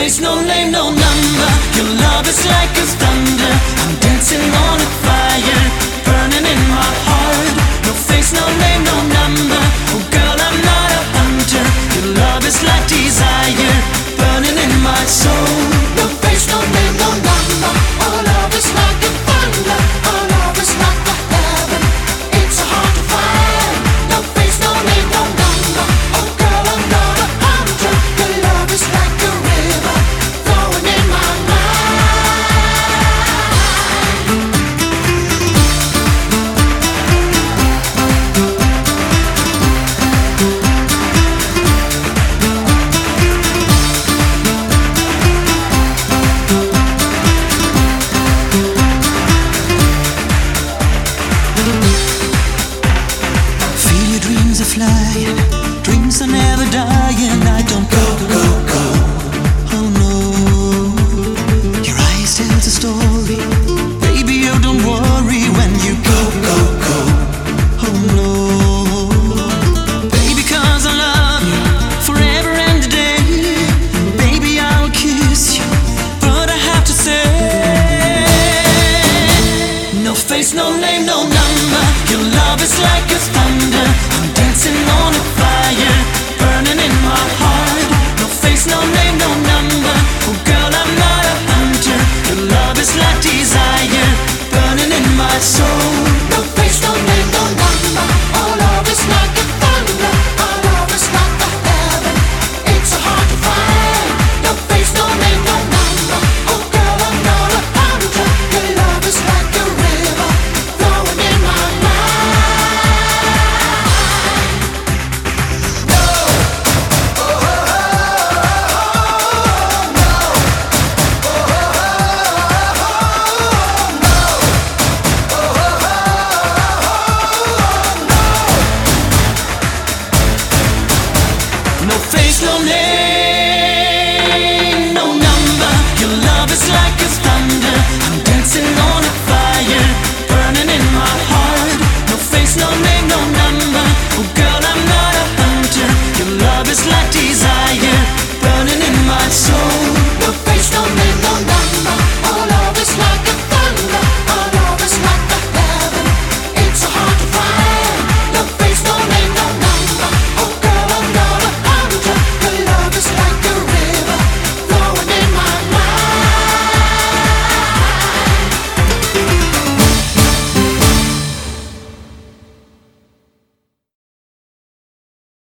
face, no name, no number. Your love is like a thunder. I'm dancing on a fire, burning in my heart. No face, no name, no number. Oh girl, I'm not a hunter. Your love is like desire, burning in my soul. No face, no name, no number. Our love is like a thunder. Our love is like the heaven. It's so hard to find. No face, no name, no number. Oh girl, I'm not a hunter. Your love is like a river flowing in my Feel your dreams are flying, dreams are never dying. I don't go. Oh no, your eyes tell the story. Baby, you don't worry when you go. Oh no, baby, 'cause I love you forever and a day. Baby, I'll kiss you, but I have to say, no face, no name, no number. Your love is like a thunder. I'm dancing on a fire, burning in my heart. No face, no name, no number. Oh girl, I'm not a hunter. Your love is like desire, burning in my soul. No face, no name, no number. Our love is like a thunder. Our love is like the heaven. It's so hard to find. No face, no name, no number. Oh girl, I'm not a hunter. Your love is like a river flowing in my mind. No. No face, no name.